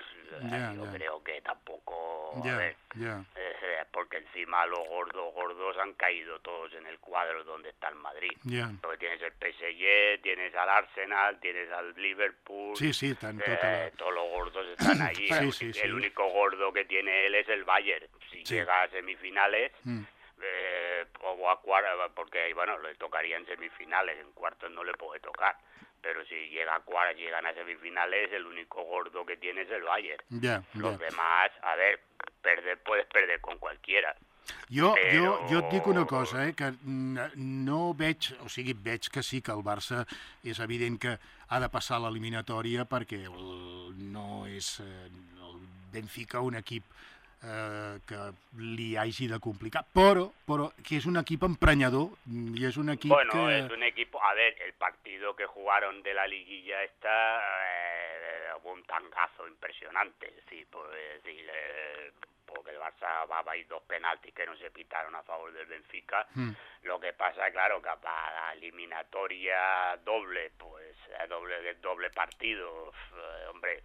ya, yo ya. creo que tampoco, ya, a ver, ya. Eh, porque encima los gordos, gordos han caído todos en el cuadro donde está el Madrid. Ya. Porque tienes el P S G, tienes al Arsenal, tienes al Liverpool. Sí, sí, están eh, la... todos los gordos están allí. sí, sí, el sí. único gordo que tiene él es el Bayern. Si sí. llega a semifinales... Mm. Eh, o a cuartos, porque bueno, le tocaría en semifinales, en cuartos no le puede tocar, pero si llega a cuartos, llegan a semifinales, el único gordo que tiene es el Bayern. Yeah, Los yeah. demás, a ver, perder puedes perder con cualquiera. Jo, però... jo, jo et dic una cosa, eh, que no veig, o sigui, veig que sí que el Barça és evident que ha de passar l'eliminatòria perquè el, no és eh, el Benfica un equip Eh, que li hagi de complicar, però, però que és un equip emprenyador i és un equip bueno, que... Bueno, es un equipo, a ver, el partido que jugaron de la liguilla esta, eh, hubo un tangazo impresionante, es decir, pues, es decir eh, porque el Barça va a ir dos penaltis que no se pitaron a favor del Benfica, mm. lo que pasa, claro, que para la eliminatoria doble, pues, doble, doble partido, eh, hombre...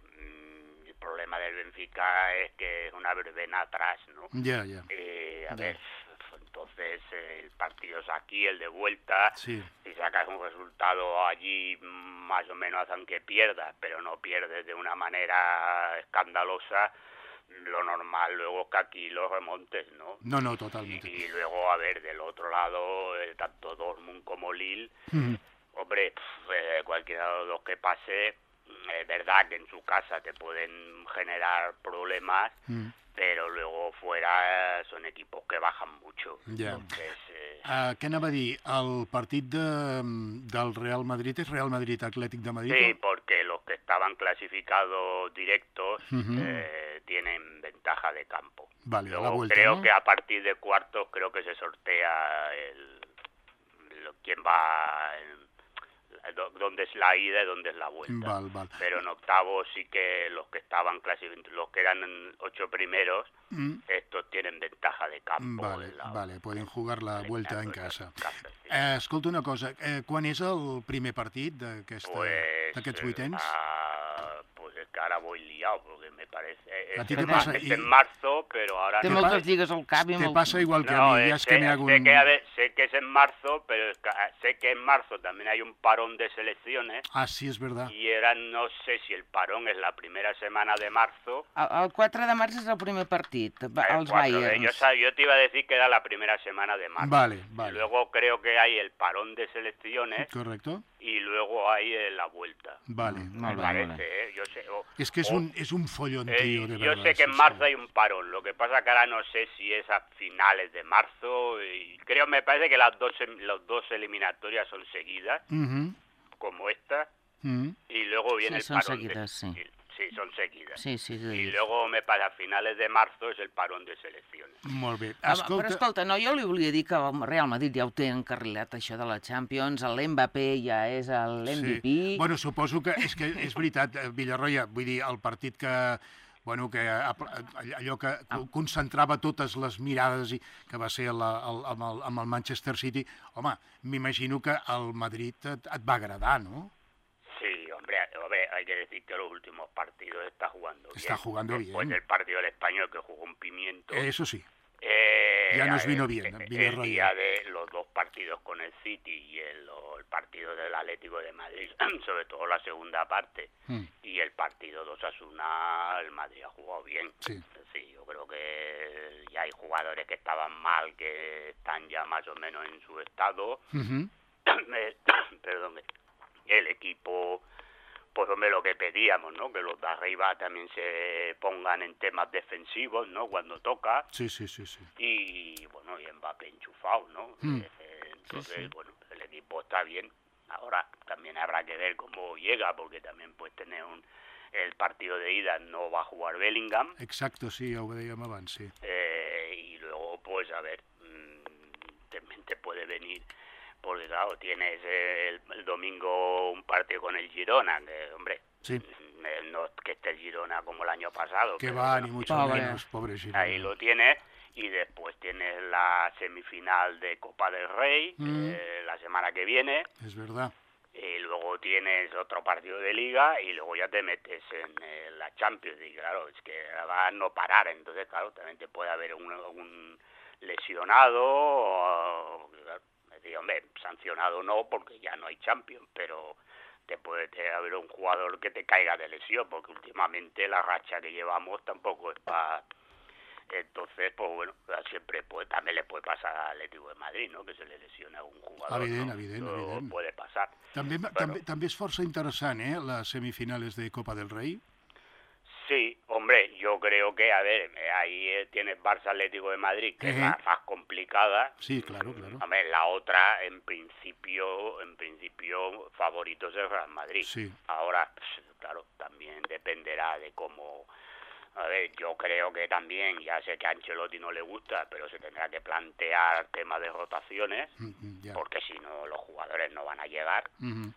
El problema del Benfica es que es una verbena atrás, ¿no? Ya, ya. Eh, a yeah. ver, entonces eh, el partido es aquí, el de vuelta, sí. si sacas un resultado allí más o menos hacen que pierdas, pero no pierdes de una manera escandalosa, lo normal luego es que aquí los remontes, ¿no? No, no, totalmente. Y, y luego, a ver, del otro lado, eh, tanto Dortmund como Lille, mm. hombre, pff, eh, cualquiera de los dos que pase... Es verdad que en su casa te pueden generar problemas, mm. pero luego fuera son equipos que bajan mucho. Ja. Entonces, eh, Uh, què anava a dir? El partit de, del Real Madrid és Real Madrid-Atlètic de Madrid? sí, porque los que estaban clasificados directos Ujú. eh, tienen ventaja de campo. Vale, a la Luego vuelta, creo ¿no? que a partir de cuartos creo que se sortea el, lo- quién va, en- do- dónde es la ida y dónde es la vuelta. Val, val. Pero en octavos sí que los que estaban clasificados, los que eran en ocho primeros, Mm. estos tienen ventaja de campo. Vale, en la- vale, poden jugar la vuelta en casa. casa, sí. Eh, escolta una cosa, eh, quan és el primer partit d'aquesta- Pues, d'aquests eh, vuitens? ah, pues es que ahora voy liado porque me parece A es, ti te en, pasa, es i- en marzo, pero ahora Té no. moltes lligues al cap i Te molt... passa igual que No, a mi, eh, ja és sé, que me hago sé un... que, a ver, sé que es en marzo, pero es que, ah, sé que en marzo también hay un parón de selecciones Ah, sí, és verdad. y era, no sé si el parón es la primera semana de marzo. El, el quatre de març és el primer partit, va- el els cuatro de- Bayerns. yo, sa- yo te iba a decir que era la primera semana de marzo. Vale, Y vale. luego creo que hay el parón de selecciones Correcto. y luego hay eh, la vuelta. Vale. Me parece, ¿eh? Yo sé, o- És que és o- un, és un follón, Eh, tío, de yo verdad. sé que en sí, marzo hay un parón, lo que pasa que ahora no sé si es a finales de marzo y creo, me parece que las dos em- las dos eliminatorias son seguidas, sí. Mhm, como esta, mhm. y luego viene Sí, el són parón. de- seguides, sí. y- sí, son seguidas. Sí, sí, sí. Y luego me parece a finales de marzo es el parón de selecciones. Molt bé. Ah, Escolta, Però escolta, no, jo li volia dir que el Real Madrid ja ho té encarrilat, això de la Champions, l'Mbappé ja és l'M V P... sí. Bueno, suposo que és que és veritat, eh, Villarroya, vull dir, el partit que bueno, que a- allò que co- concentrava totes les mirades i que va ser la, el, amb, el, amb el Manchester City, home, m'imagino que el Madrid et, et va agradar, no? Sí, hombre, hombre, hay que decir que los últimos partidos está jugando bien. Está jugando Después bien. del partido del Español que jugó un pimiento. Eso sí. Eh, Ya nos a vino ver, bien, eh, El Villarroya. día de los dos partidos con el City y el, o el partido del Atlético de Madrid, sobre todo la segunda parte, Mm. y el partido de Osasuna, el Madrid ha jugado bien. Sí. Sí, yo creo que ya hay jugadores que estaban mal, que están ya más o menos en su estado. Mhm. Eh, Perdón, el equipo, pues hombre, lo que pedíamos, ¿no? Que los de arriba también se pongan en temas defensivos, ¿no? Cuando toca. Sí, sí, sí, sí. Y bueno, y Mbappé enchufado, ¿no? Mm. Eh, eh, entonces, bueno, el equipo está bien. Ahora también habrá que ver cómo llega, porque también pues tener un el partido de ida no va a jugar Bellingham. Exacto, sí, ja ho dèiem abans, sí. Eh, y luego, pues, a ver, mmm, también te puede venir, porque claro, tienes el, el domingo un partido con el Girona, que, hombre, Sí. eh, no es que esté el Girona como el año pasado. Que pero va, bueno, ni mucho Pobre. menos, pobre Girona. ahí lo tienes, y después tienes la semifinal de Copa del Rey, Mm. eh, la semana que viene, És verdad. y luego tienes otro partido de Liga, y luego ya te metes en eh, la Champions, y claro, es que va a no parar, entonces claro, también te puede haber un, un lesionado, o, claro, es decir, hombre, sancionado no, porque ya no hay Champions, pero te puede te- haber un jugador que te caiga de lesión, porque últimamente la racha que llevamos tampoco es para... Entonces, pues bueno, siempre puede, también le puede pasar al Atlético de Madrid, ¿no? Que se le lesiona a un jugador. Evident, ¿no? evident, Eso evident. puede pasar. També, Bueno. també, també és força interessant, eh, les semifinales de Copa del Rei. Sí, hombre, yo creo que, a ver, eh, ahí eh, tienes Barça Atlético de Madrid, que es Ejé. la más complicada. Sí, claro, claro. A ver, la otra, en principio, en principio, favoritos es Real Madrid. Sí. Ahora, pues, claro, también dependerá de cómo... A ver, yo creo que también, ya sé que a Ancelotti no le gusta, pero se tendrá que plantear temas de rotaciones, Mm, ja. porque si no, los jugadores no van a llegar. Mhm.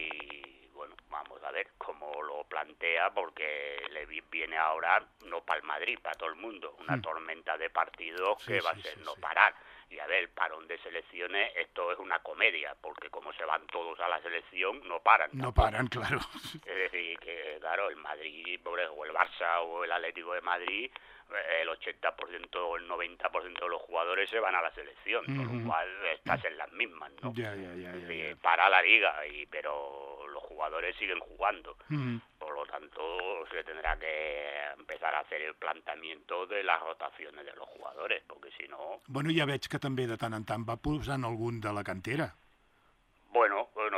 Y bueno, vamos a ver cómo lo plantea, porque le vi- viene ahora, no para el Madrid, para todo el mundo, una Mm. tormenta de partidos Sí, que va sí, a ser sí, no sí. parar. Y a ver, el parón de selecciones, esto es una comedia, porque como se van todos a la selección, no paran. No tampoco. paran, claro. Es decir, que claro, el Madrid, por ejemplo, o el Barça o el Atlético de Madrid, eh, el ochenta por ciento o el noventa por ciento de los jugadores se van a la selección, con Ujú. lo cual estás en las mismas, ¿no? Ja, ja, ja, Es ja, decir, ja. para la liga, y pero los jugadores siguen jugando. Mhm. Por lo tanto, se tendrá que empezar a hacer el planteamiento de las rotaciones de los jugadores, porque si no... Bueno, ja veig que també de tant en tant va posant algun de la cantera. Bueno, bueno,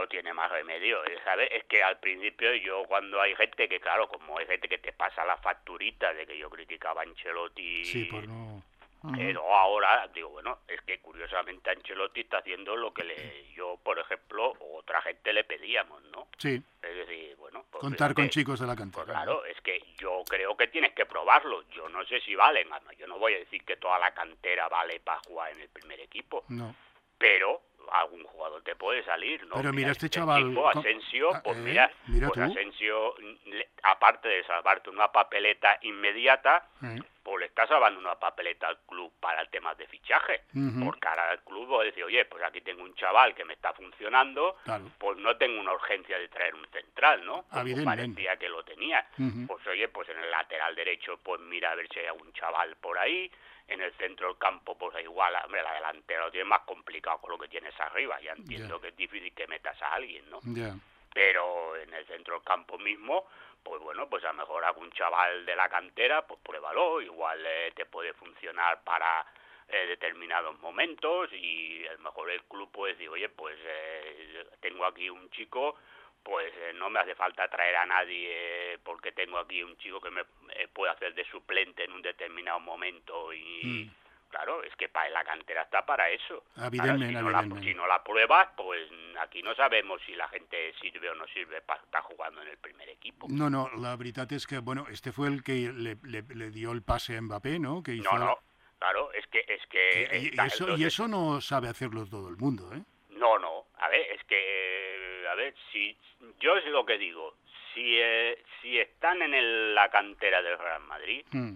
tiene más remedio, ¿sabes? Es que al principio yo cuando hay gente que, claro, como hay gente que te pasa la facturita de que yo criticaba a Ancelotti... Sí, por no... Pero ahora, digo, bueno, es que curiosamente Ancelotti está haciendo lo que le, yo, por ejemplo, o otra gente le pedíamos, ¿no? Sí. Es decir, bueno... Pues contar fíjate, con chicos de la cantera. Pues claro, es que yo creo que tienes que probarlo. Yo no sé si valen. Yo no voy a decir que toda la cantera vale para jugar en el primer equipo. No. Pero algún jugador te puede salir, ¿no? Pero mira, mira este, este chaval... tipo, Asensio, pues eh, mira, mira pues tú. Asensio, aparte de salvarte una papeleta inmediata, Eh. pues le está salvando una papeleta al club para el tema de fichaje. Uh-huh. Porque ahora el club va a decir, oye, pues aquí tengo un chaval que me está funcionando, Claro. pues no tengo una urgencia de traer un central, ¿no? Como Evidentmente. parecía que lo tenía. Uh-huh. Pues oye, pues en el lateral derecho, pues mira a ver si hay algún chaval por ahí. En el centro del campo, pues igual, hombre, la delantera lo tiene más complicado con lo que tienes arriba. Ya entiendo Ya. que es difícil que metas a alguien, ¿no? Ya. Pero en el centro del campo mismo, pues bueno, pues a lo mejor algún chaval de la cantera, pues pruébalo, igual eh, te puede funcionar para eh, determinados momentos y a lo mejor el club puede decir, oye, pues eh, tengo aquí un chico, pues eh, no me hace falta traer a nadie eh, porque tengo aquí un chico que me eh, puede hacer de suplente en un determinado momento y... Mm. Claro, es que para la cantera está para eso. Evidentment, Ahora, si, no evidentment. la, si no la pruebas, pues aquí no sabemos si la gente sirve o no sirve para estar jugando en el primer equipo. No, no, la veritat es que, bueno, este fue el que le, le, le dio el pase a Mbappé, ¿no? Que hizo No, no, claro, es que... Es que y, y, está, eso, entonces, y eso no sabe hacerlo todo el mundo, ¿eh? No, no, a ver, es que, a ver, si yo es lo que digo, si, eh, si están en el, la cantera del Real Madrid, mm.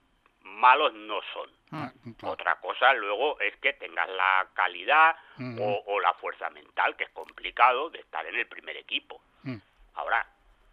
malos no son. Ah, claro. Otra cosa luego es que tengas la calidad mm. o, o la fuerza mental, que es complicado, de estar en el primer equipo. Mm. Ahora,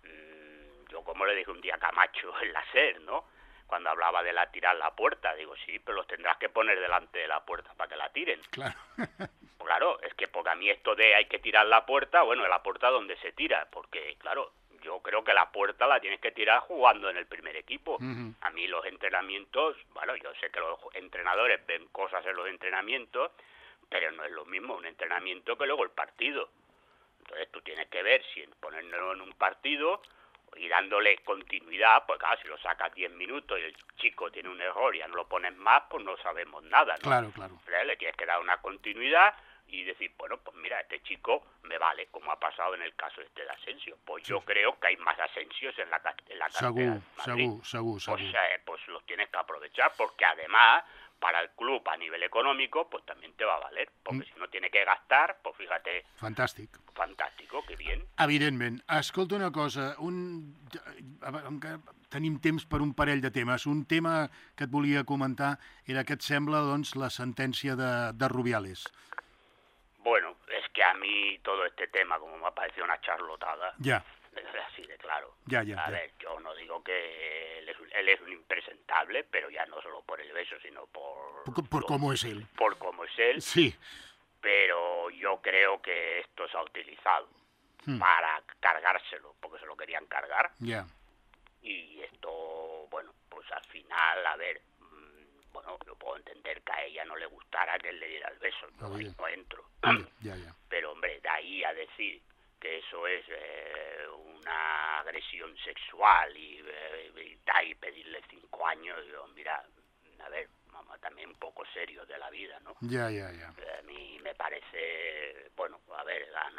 mmm, yo como le dije un día a Camacho en la SER, ¿no? Cuando hablaba de la tirar la puerta, digo, sí, pero los tendrás que poner delante de la puerta para que la tiren. Claro. Claro, es que porque a mí esto de hay que tirar la puerta, bueno, la puerta donde se tira, porque claro, yo creo que la puerta la tienes que tirar jugando en el primer equipo. Uh-huh. A mí los entrenamientos, bueno, yo sé que los entrenadores ven cosas en los entrenamientos, pero no es lo mismo un entrenamiento que luego el partido. Entonces tú tienes que ver si ponerlo en un partido y dándole continuidad, pues claro, si lo sacas diez minutos y el chico tiene un error y ya no lo pones más, pues no sabemos nada, ¿no? Claro, claro. Pero le tienes que dar una continuidad y decir, bueno, pues mira, este chico me vale, como ha pasado en el caso este de Asensio. Pues sí. Yo creo que hay más Asensios en la, en la cantera de Madrid. Segur, segur, segur. Pues, eh, pues los tienes que aprovechar, porque además, para el club a nivel económico, pues también te va a valer, porque mm. si no tiene que gastar, pues fíjate... Fantàstic. Fantàstico, que bien. Evidentment. Escolta una cosa, un... tenim temps per un parell de temes. Un tema que et volia comentar era que et sembla, doncs, la sentència de, de Rubiales. Bueno, es que a mí todo este tema, como me ha parecido una charlotada, ya. Es así de claro. Ya, ya, a ya. ver, yo no digo que él es, un, él es un impresentable, pero ya no solo por el beso, sino por... Por, por cómo es él. Por cómo es él. Sí. Pero yo creo que esto se ha utilizado hmm. para cargárselo, porque se lo querían cargar. Ya. Y esto, bueno, pues al final, a ver... Bueno, yo puedo entender que a ella no le gustara que él le diera el beso, no, no entro. Ya, ya. Pero, hombre, de ahí a decir que eso es eh, una agresión sexual y, eh, y, y pedirle cinco años, yo, mira, a ver, vamos también un poco serios de la vida, ¿no? Ya, ya, ya. A mí me parece, bueno, a ver, han,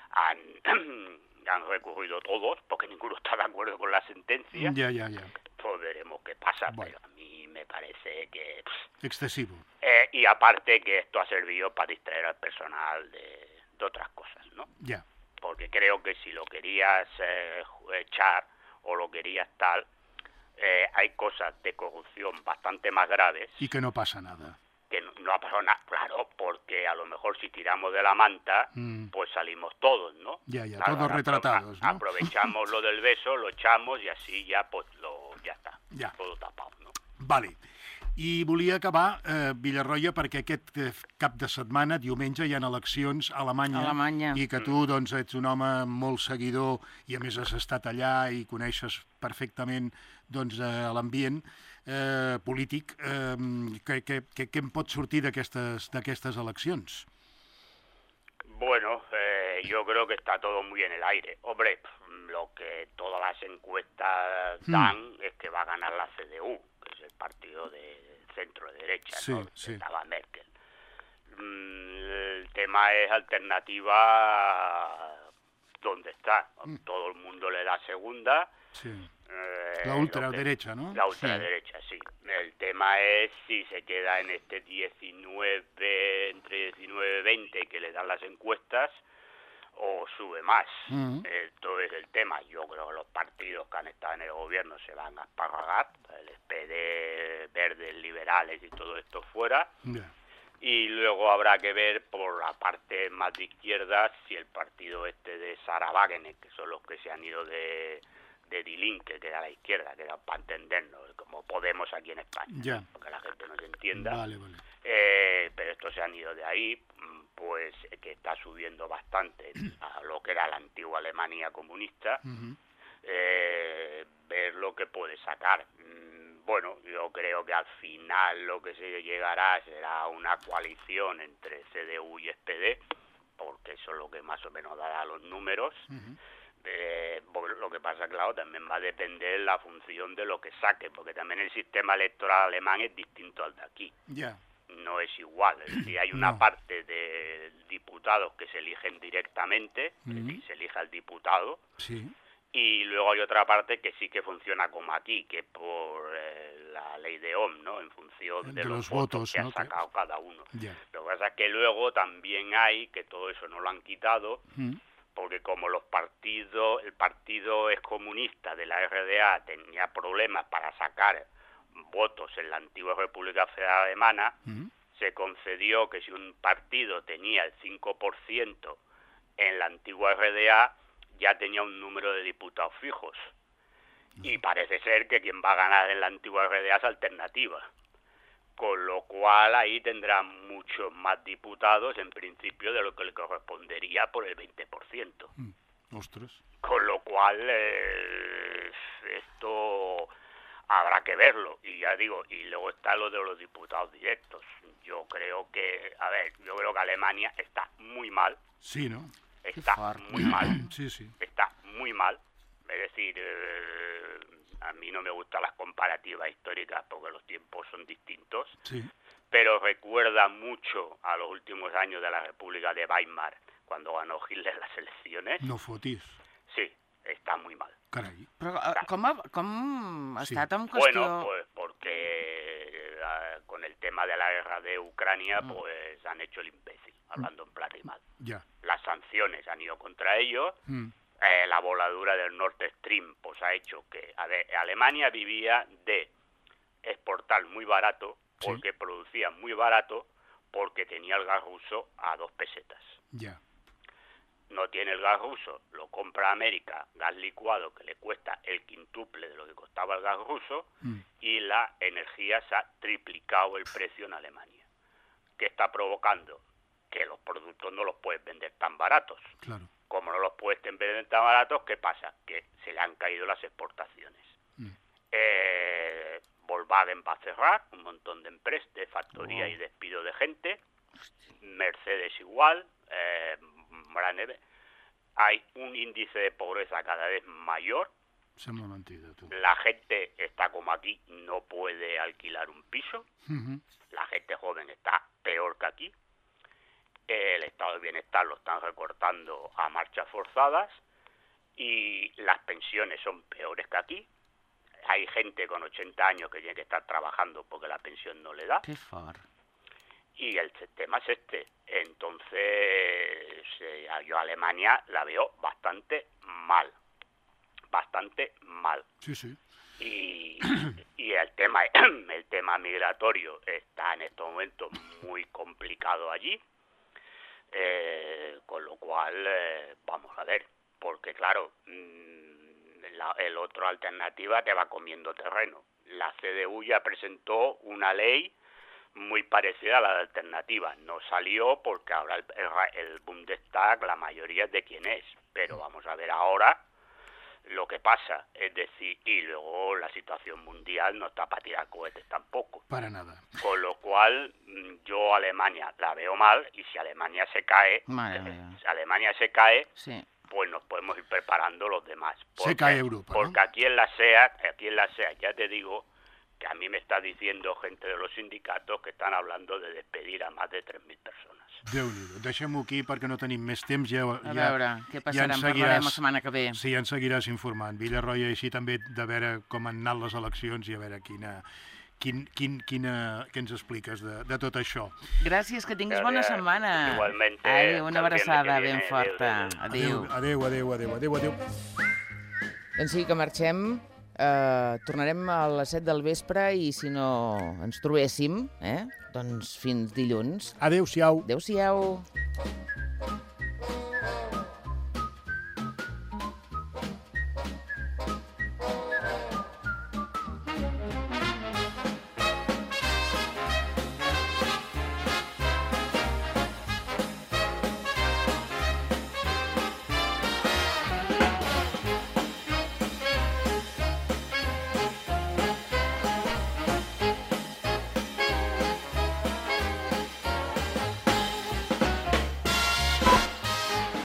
han, han recurrido todos, porque ninguno está de acuerdo con la sentencia. Ya, ya, ya. Pues veremos qué pasa, bueno. Pero a mí me parece que... Excesivo. Eh, y aparte que esto ha servido para distraer al personal de, de otras cosas, ¿no? Ya. Porque creo que si lo querías eh, echar o lo querías tal, eh, hay cosas de corrupción bastante más graves. Y que no pasa nada. Que no, no ha pasado nada, claro, porque a lo mejor si tiramos de la manta, mm. pues salimos todos, ¿no? Ya, ya, claro, todos retratados, ¿no? Aprovechamos lo del beso, lo echamos y así ya, pues, lo, ya está, ja. Todo tapado, no? Vale. I volia acabar, eh, Villarroya, perquè aquest cap de setmana, diumenge, hi ha eleccions a Alemanya, Alemanya. i que tu doncs, ets un home molt seguidor i a més has estat allà i coneixes perfectament doncs, eh, l'ambient eh, polític. Eh, què, què, què, què en pot sortir d'aquestes eleccions? Bueno, eh, Eh, yo creo que está todo muy en el aire. Hombre, lo que todas las encuestas dan mm. es que va a ganar la C D U, que es el partido de centro-derecha, sí, ¿no? Sí. Estaba Merkel. El tema es alternativa donde está. Mm. Todo el mundo le da segunda. Sí. Eh, la ultraderecha, ¿no? La ultraderecha, sí. sí. El tema es si se queda en este diecinueve, entre diecinueve y veinte que le dan las encuestas, o sube más. Uh-huh. Esto es el tema. Yo creo que los partidos que han estado en el gobierno se van a esparragar, el S P D, Verdes, Liberales y todo esto fuera. Yeah. Y luego habrá que ver por la parte más de izquierda si el partido este de Sarah Wagener, que son los que se han ido de, de Die Linke, que era la izquierda, que era para entendernos, como Podemos aquí en España, yeah. porque la gente no se entienda. Vale, vale. Eh, pero estos se han ido de ahí, pues que está subiendo bastante a lo que era la antigua Alemania comunista, uh-huh. eh, ver lo que puede sacar. Bueno, yo creo que al final lo que se llegará será una coalición entre C D U y S P D, porque eso es lo que más o menos dará los números. Uh-huh. Eh, lo que pasa, claro, también va a depender la función de lo que saque, porque también el sistema electoral alemán es distinto al de aquí. Yeah. No es igual, es decir, hay una no. parte de diputados que se eligen directamente, uh-huh. es decir, se elige al diputado, sí. y luego hay otra parte que sí que funciona como aquí, que por eh, la ley de Ohm, ¿no? En función de, de los, los votos, votos que ¿no? ha sacado que... cada uno. Yeah. Lo que pasa es que luego también hay, que todo eso no lo han quitado, uh-huh. porque como los partidos, el partido excomunista de la R D A tenía problemas para sacar votos en la antigua República Federal Alemana, uh-huh. se concedió que si un partido tenía el cinco por ciento en la antigua R D A, ya tenía un número de diputados fijos. Uh-huh. Y parece ser que quien va a ganar en la antigua R D A es Alternativa. Con lo cual ahí tendrá muchos más diputados, en principio, de lo que le correspondería por el veinte por ciento. Mm. Ostras. Con lo cual, eh, esto... habrá que verlo, y ya digo, y luego está lo de los diputados directos. Yo creo que, a ver, yo creo que Alemania está muy mal. Sí, ¿no? Está muy mal. Sí, sí. Está muy mal. Es decir, eh, a mí no me gustan las comparativas históricas porque los tiempos son distintos. Sí. Pero recuerda mucho a los últimos años de la República de Weimar, cuando ganó Hitler las elecciones. No fotis. Sí, está muy mal. Carai. Però uh, com, ha, com ha Sí. estat en qüestió... Bueno, pues porque uh, con el tema de la guerra de Ucrania, Mm. pues han hecho el imbécil, hablando en plata y mal. Ya. Las sanciones han ido contra ellos, Mm. eh, la voladura del Nord Stream pues ha hecho que a ver, Alemania vivía de exportar muy barato, Sí. porque producía muy barato, porque tenía el gas ruso a dos pesetas. Ya. No tiene el gas ruso, lo compra América, gas licuado que le cuesta el quintuple de lo que costaba el gas ruso, Mm. y la energía se ha triplicado el precio en Alemania, que está provocando que los productos no los puedes vender tan baratos. Claro. Como no los puedes vender tan baratos, ¿qué pasa? Que se le han caído las exportaciones. Mm. Eh, Volkswagen va a cerrar, un montón de empresas, de factoría Wow. y despido de gente, Mercedes igual, eh, hay un índice de pobreza cada vez mayor. Sembla mentida, tu. La gente está como aquí, no puede alquilar un piso. Uh-huh. La gente joven está peor que aquí. El estado de bienestar lo están recortando a marchas forzadas y las pensiones son peores que aquí. Hay gente con ochenta años que tiene que estar trabajando porque la pensión no le da. Que fort. Y el tema es este. Entonces, eh, yo a Alemania la veo bastante mal. Bastante mal. Sí, sí. Y, y el tema el tema migratorio está en estos momentos muy complicado allí. Eh, con lo cual, eh, vamos a ver. Porque, claro, mmm, la, el otro alternativa te va comiendo terreno. La C D U ya presentó una ley muy parecida a la de Alternativa. No salió porque ahora el, el, el Bundestag, la mayoría es de quien es. Pero vamos a ver ahora lo que pasa, es decir, y luego la situación mundial no está para tirar cohetes tampoco. Para nada. Con lo cual, yo Alemania la veo mal, y si Alemania se cae, Madre mía. si Alemania se cae, sí. pues nos podemos ir preparando los demás. Porque, se cae Europa, ¿no? Porque aquí en la SEA, aquí en la SEA, ya te digo, que a mí me está diciendo gente de los sindicatos que estan hablando de despedir a más de tres mil persones. Déu-n'hi-do. Deixem-ho aquí perquè no tenim més temps. Ja, a ja, veure, què passarà? Ja en parlarem la setmana que ve. Sí, ja ens seguiràs informant. Villarroya, així també de veure com han anat les eleccions i a veure quina, quin, quin, quina, què ens expliques de, de tot això. Gràcies, que tinguis bona setmana. Igualment. Adéu, una abraçada ben forta. Adéu. Adéu, adéu, adéu, adéu, adéu. Doncs sí, que marxem. Uh, tornarem a les set del vespre i si no ens trobéssim, eh, doncs fins dilluns. Adéu-siau. Adéu-siau.